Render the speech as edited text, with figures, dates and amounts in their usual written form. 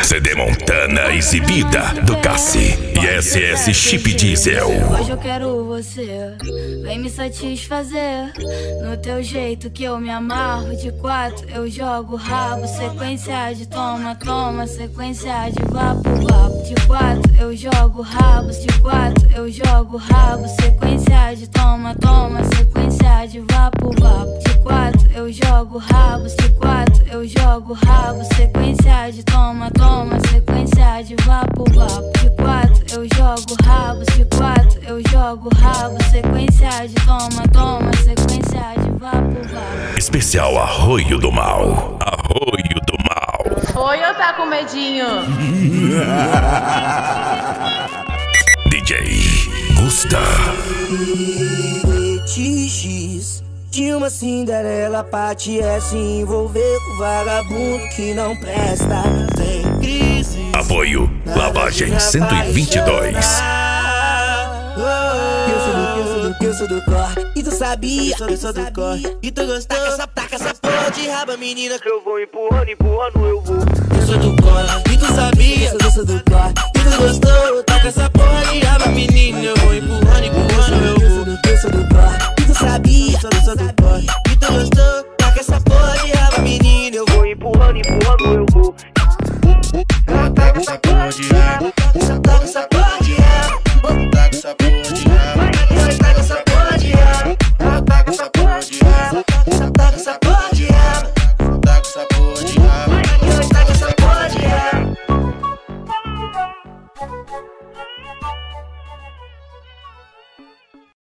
CD Montana exibida do Cassi e SS Chip Diesel. Hoje eu quero você, vem me satisfazer no teu jeito que eu me amarro. De 4 eu jogo rabo, sequência de toma, toma, sequência de vapo, vapo. De 4 eu jogo rabos, de 4 eu jogo rabo, sequência de toma, toma, sequência de vapo, vapo. De 4 eu jogo rabos, de 4 eu jogo rabo, sequência de toma, toma, sequência de vapo, vapo. De 4 eu jogo rabos, de 4 eu jogo rabo, sequência de toma, toma, sequência de vapo, vapo. Especial Arroio do Mal. Arroio do Mal. Oi, eu tá com medinho? DJ Gusta. TX de uma Cinderela pra te se envolver com vagabundo que não presta. Tem crise. Apoio Lavagem 122. Eu sou do corre e tu sabia. Eu sou do corre e tu gostou. Taca essa porra de raba, menina, que eu vou empurrando, empurrando, eu vou. Eu sou do corre e tu sabia. Eu sou do corre e tu gostou. Taca essa porra de raba, menina, eu vou empurrando, empurrando, eu vou. Eu sou do corre e tu sabia. Eu sou do corre e tu gostou. Taca essa porra de raba.